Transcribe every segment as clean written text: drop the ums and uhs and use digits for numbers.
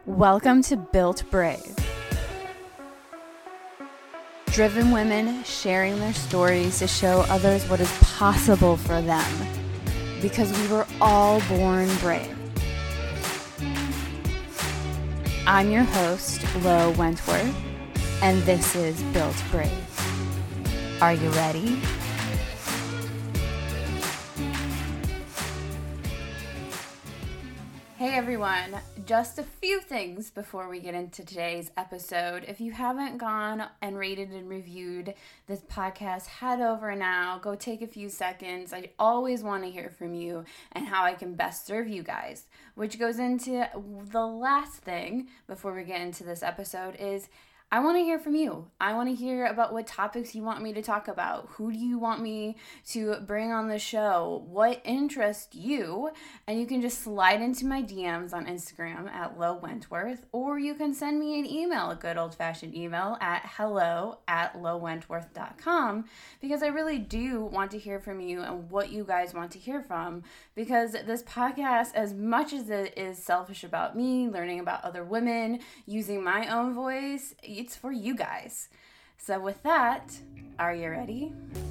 Welcome to Built Brave. Driven women sharing their stories to show others what is possible for them, because we were all born brave. I'm your host, Lo Wentworth, and this is Built Brave. Are you ready? Hey everyone, just a few things before we get into today's episode. If you haven't gone and rated and reviewed this podcast, head over now, go take a few seconds. I always want to hear from you and how I can best serve you guys, which goes into the last thing before we get into this episode is I want to hear from you. I want to hear about what topics you want me to talk about. Who do you want me to bring on the show? What interests you? And you can just slide into my DMs on Instagram at Lo Wentworth, or you can send me an email, a good old-fashioned email at hello@lowentworth.com, because I really do want to hear from you and what you guys want to hear from, because this podcast, as much as it is selfish about me, learning about other women, using my own voice, it's for you guys. So with that, are you ready?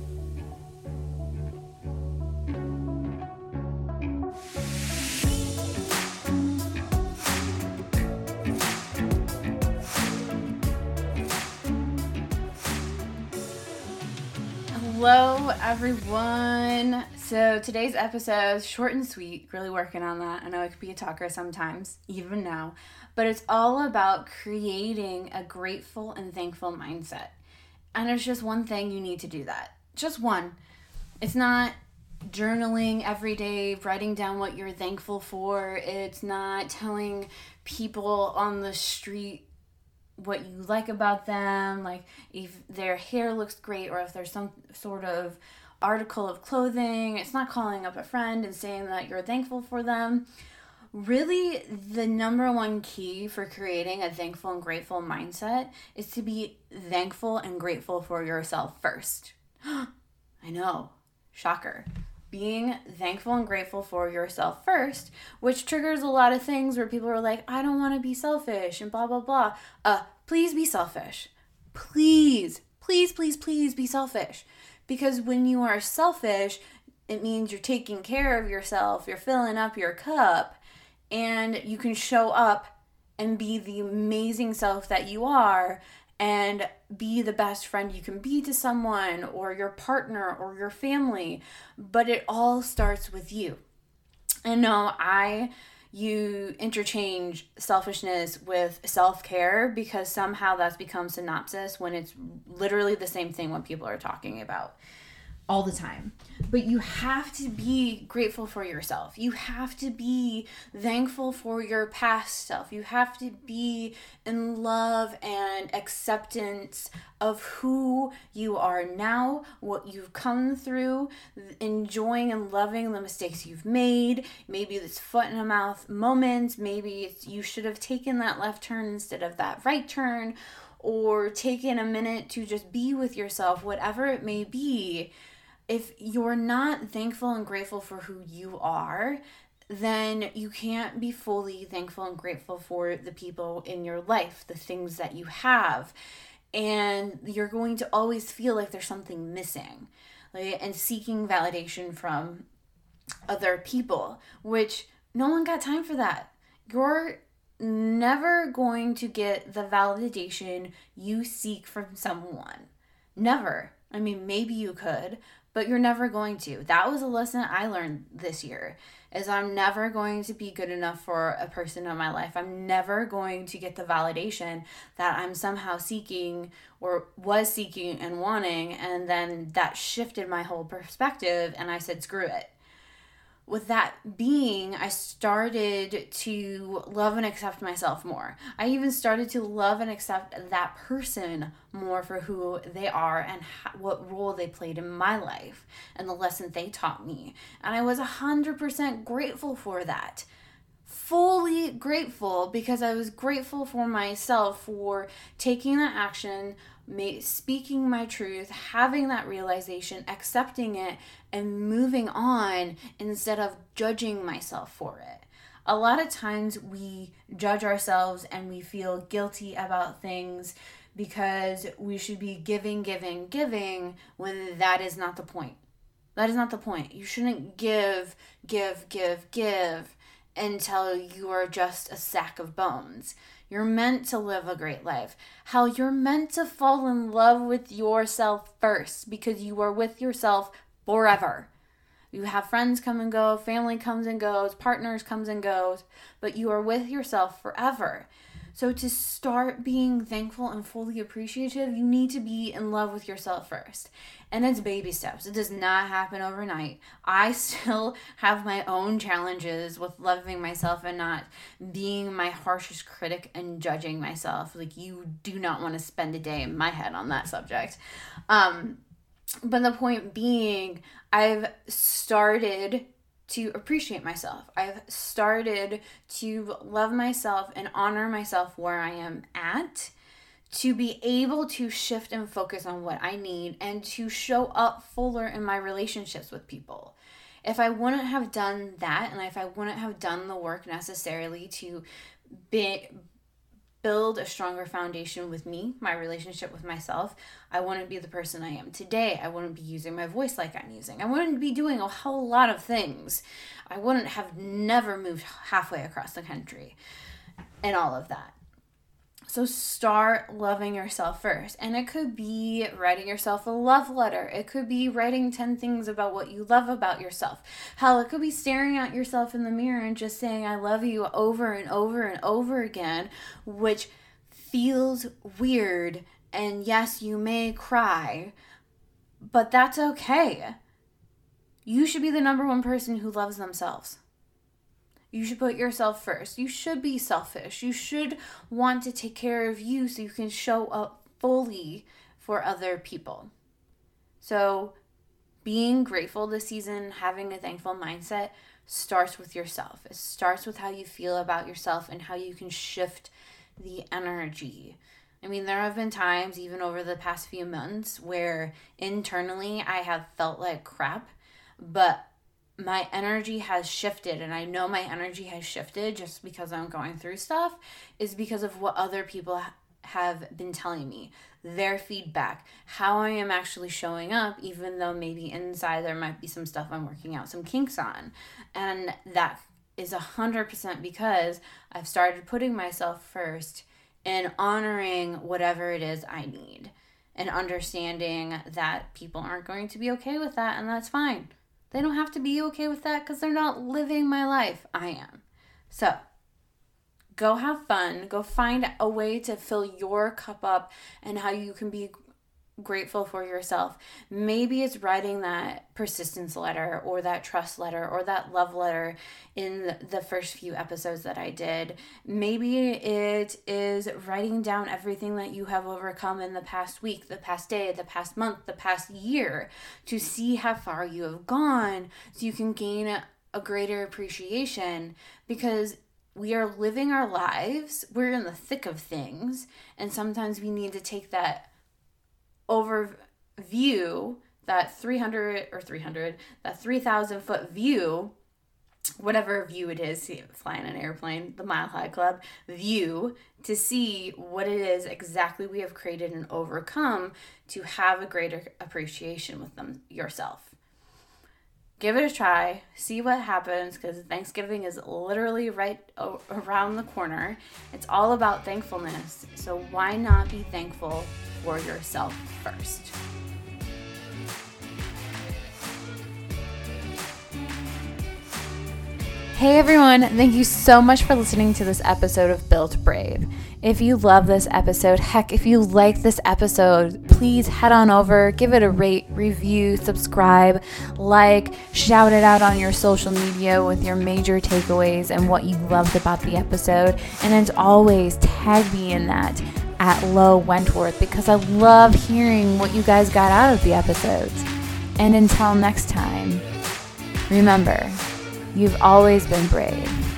Hello everyone. So today's episode is short and sweet, really working on that. I know I could be a talker sometimes, even now, but it's all about creating a grateful and thankful mindset. And there's just one thing you need to do that. Just one. It's not journaling every day, writing down what you're thankful for. It's not telling people on the street what you like about them, like if their hair looks great or if there's some sort of article of clothing. It's not calling up a friend and saying that you're thankful for them. Really, the number one key for creating a thankful and grateful mindset is to be thankful and grateful for yourself first. I know, shocker. Being thankful and grateful for yourself first, which triggers a lot of things where people are like, I don't want to be selfish and blah, blah, blah. Please be selfish. Please, please, please, please be selfish. Because when you are selfish, it means you're taking care of yourself, you're filling up your cup, and you can show up and be the amazing self that you are and be the best friend you can be to someone or your partner or your family. But it all starts with you. And no, you interchange selfishness with self-care because somehow that's become synopsis when it's literally the same thing when people are talking about all the time. But you have to be grateful for yourself. You have to be thankful for your past self. You have to be in love and acceptance of who you are now, what you've come through, enjoying and loving the mistakes you've made. Maybe it's foot in the mouth moments. Maybe it's you should have taken that left turn instead of that right turn, or taken a minute to just be with yourself, whatever it may be. If you're not thankful and grateful for who you are, then you can't be fully thankful and grateful for the people in your life, the things that you have. And you're going to always feel like there's something missing, and seeking validation from other people, which no one got time for that. You're never going to get the validation you seek from someone. Never. I mean, maybe you could, but you're never going to. That was a lesson I learned this year, is I'm never going to be good enough for a person in my life. I'm never going to get the validation that I'm somehow seeking or was seeking and wanting, and then that shifted my whole perspective, and I said, screw it. With that being, I started to love and accept myself more. I even started to love and accept that person more for who they are and what role they played in my life and the lesson they taught me. And I was 100% grateful for that. Fully grateful, because I was grateful for myself for taking that action, speaking my truth, having that realization, accepting it, and moving on instead of judging myself for it. A lot of times we judge ourselves and we feel guilty about things because we should be giving when that is not the point. That is not the point. You shouldn't give until you are just a sack of bones. You're meant to live a great life. Hell, you're meant to fall in love with yourself first because you are with yourself forever. You have friends come and go, family comes and goes, partners comes and goes, but you are with yourself forever. So to start being thankful and fully appreciative, you need to be in love with yourself first. And it's baby steps. It does not happen overnight. I still have my own challenges with loving myself and not being my harshest critic and judging myself. Like, you do not want to spend a day in my head on that subject. But the point being, I've started to appreciate myself. I've started to love myself and honor myself where I am at, to be able to shift and focus on what I need and to show up fuller in my relationships with people. If I wouldn't have done that, and if I wouldn't have done the work necessarily to build a stronger foundation with me, my relationship with myself, I wouldn't be the person I am today. I wouldn't be using my voice like I'm using. I wouldn't be doing a whole lot of things. I wouldn't have never moved halfway across the country and all of that. So start loving yourself first. And it could be writing yourself a love letter. It could be writing 10 things about what you love about yourself. Hell, it could be staring at yourself in the mirror and just saying, I love you over and over and over again, which feels weird. And yes, you may cry, but that's okay. You should be the number one person who loves themselves. You should put yourself first. You should be selfish. You should want to take care of you so you can show up fully for other people. So being grateful this season, having a thankful mindset, starts with yourself. It starts with how you feel about yourself and how you can shift the energy. I mean, there have been times, even over the past few months, where internally I have felt like crap, but my energy has shifted, and I know my energy has shifted just because I'm going through stuff, is because of what other people have been telling me, their feedback, how I am actually showing up, even though maybe inside there might be some stuff I'm working out, some kinks on. And that is 100% because I've started putting myself first and honoring whatever it is I need and understanding that people aren't going to be okay with that, and that's fine. They don't have to be okay with that because they're not living my life. I am. So go have fun. Go find a way to fill your cup up and how you can be grateful for yourself. Maybe it's writing that persistence letter or that trust letter or that love letter in the first few episodes that I did. Maybe it is writing down everything that you have overcome in the past week, the past day, the past month, the past year, to see how far you have gone so you can gain a greater appreciation, because we are living our lives. We're in the thick of things, and sometimes we need to take that overview, that 3,000 foot view, whatever view it is, flying an airplane, the Mile High Club view, to see what it is exactly we have created and overcome to have a greater appreciation with them yourself. Give it a try, see what happens, because Thanksgiving is literally right around the corner. It's all about thankfulness, so why not be thankful for yourself first? Hey everyone, thank you so much for listening to this episode of Built Brave. If you love this episode, heck, if you like this episode, please head on over, give it a rate, review, subscribe, like, shout it out on your social media with your major takeaways and what you loved about the episode. And as always, tag me in that at Lo Wentworth, because I love hearing what you guys got out of the episodes. And until next time, remember, you've always been brave.